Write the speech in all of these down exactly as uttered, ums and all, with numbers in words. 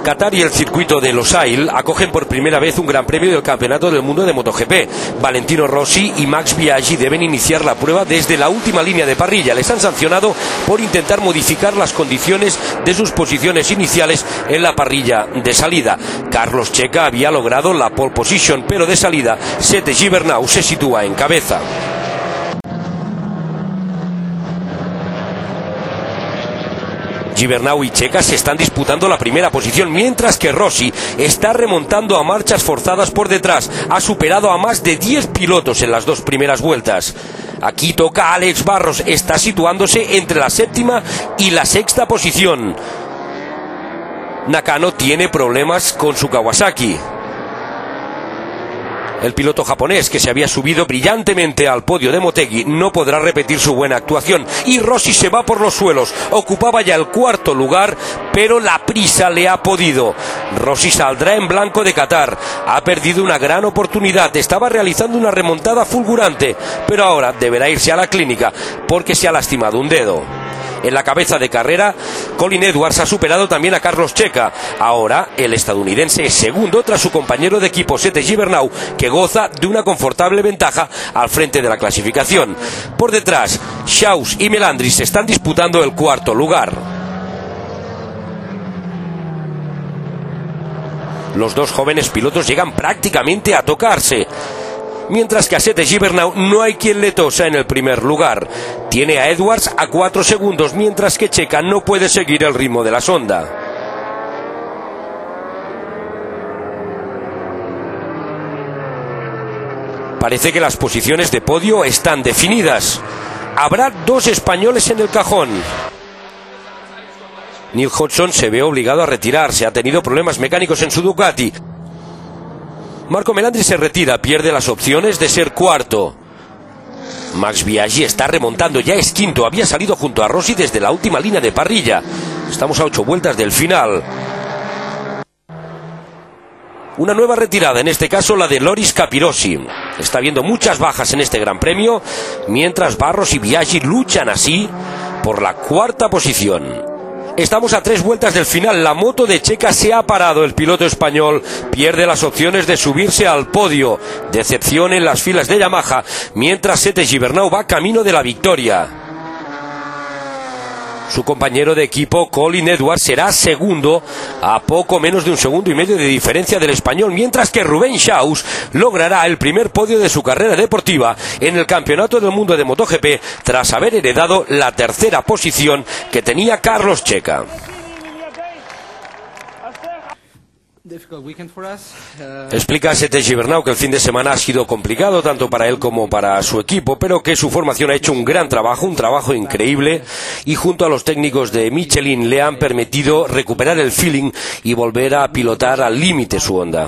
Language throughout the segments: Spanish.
Qatar y el circuito de Losail acogen por primera vez un gran premio del Campeonato del Mundo de MotoGP. Valentino Rossi y Max Biaggi deben iniciar la prueba desde la última línea de parrilla. Les han sancionado por intentar modificar las condiciones de sus posiciones iniciales en la parrilla de salida. Carlos Checa había logrado la pole position, pero de salida Sete Gibernau se sitúa en cabeza. Gibernau y Checa se están disputando la primera posición, mientras que Rossi está remontando a marchas forzadas por detrás. Ha superado a más de diez pilotos en las dos primeras vueltas. Aquí toca a Alex Barros, está situándose entre la séptima y la sexta posición. Nakano tiene problemas con su Kawasaki. El piloto japonés, que se había subido brillantemente al podio de Motegi, no podrá repetir su buena actuación. Y Rossi se va por los suelos. Ocupaba ya el cuarto lugar, pero la prisa le ha podido. Rossi saldrá en blanco de Qatar. Ha perdido una gran oportunidad. Estaba realizando una remontada fulgurante, pero ahora deberá irse a la clínica porque se ha lastimado un dedo. En la cabeza de carrera, Colin Edwards ha superado también a Carlos Checa. Ahora, el estadounidense es segundo tras su compañero de equipo Sete Gibernau, que goza de una confortable ventaja al frente de la clasificación. Por detrás, Schaus y Melandri se están disputando el cuarto lugar. Los dos jóvenes pilotos llegan prácticamente a tocarse, mientras que a Sete Gibernau no hay quien le tosa en el primer lugar. Tiene a Edwards a cuatro segundos, mientras que Checa no puede seguir el ritmo de la sonda. Parece que las posiciones de podio están definidas. Habrá dos españoles en el cajón. Neil Hodgson se ve obligado a retirarse, ha tenido problemas mecánicos en su Ducati. Marco Melandri se retira, pierde las opciones de ser cuarto. Max Biaggi está remontando, ya es quinto, había salido junto a Rossi desde la última línea de parrilla. Estamos a ocho vueltas del final. Una nueva retirada, en este caso la de Loris Capirossi. Está habiendo muchas bajas en este Gran Premio, mientras Barros y Biaggi luchan así por la cuarta posición. Estamos a tres vueltas del final. La moto de Checa se ha parado. El piloto español pierde las opciones de subirse al podio. Decepción en las filas de Yamaha, mientras Sete Gibernau va camino de la victoria. Su compañero de equipo, Colin Edwards, será segundo a poco menos de un segundo y medio de diferencia del español, mientras que Rubén Schaus logrará el primer podio de su carrera deportiva en el Campeonato del Mundo de MotoGP tras haber heredado la tercera posición que tenía Carlos Checa. Explica a Sete Gibernau que el fin de semana ha sido complicado tanto para él como para su equipo, pero que su formación ha hecho un gran trabajo, un trabajo increíble, y junto a los técnicos de Michelin le han permitido recuperar el feeling y volver a pilotar al límite su Honda.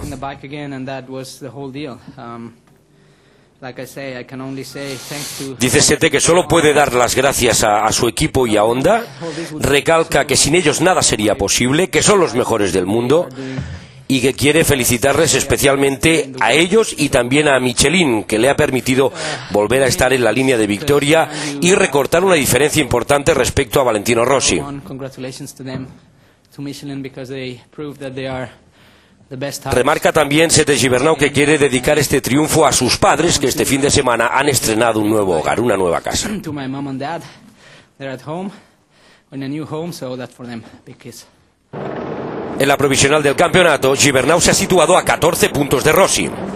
Dice Sete que solo puede dar las gracias a, a su equipo y a Honda. Recalca que sin ellos nada sería posible, que son los mejores del mundo, y que quiere felicitarles especialmente a ellos y también a Michelin, que le ha permitido volver a estar en la línea de victoria y recortar una diferencia importante respecto a Valentino Rossi. Remarca también Sete Gibernau que quiere dedicar este triunfo a sus padres, que este fin de semana han estrenado un nuevo hogar, una nueva casa. En la provisional del campeonato, Gibernau se ha situado a catorce puntos de Rossi.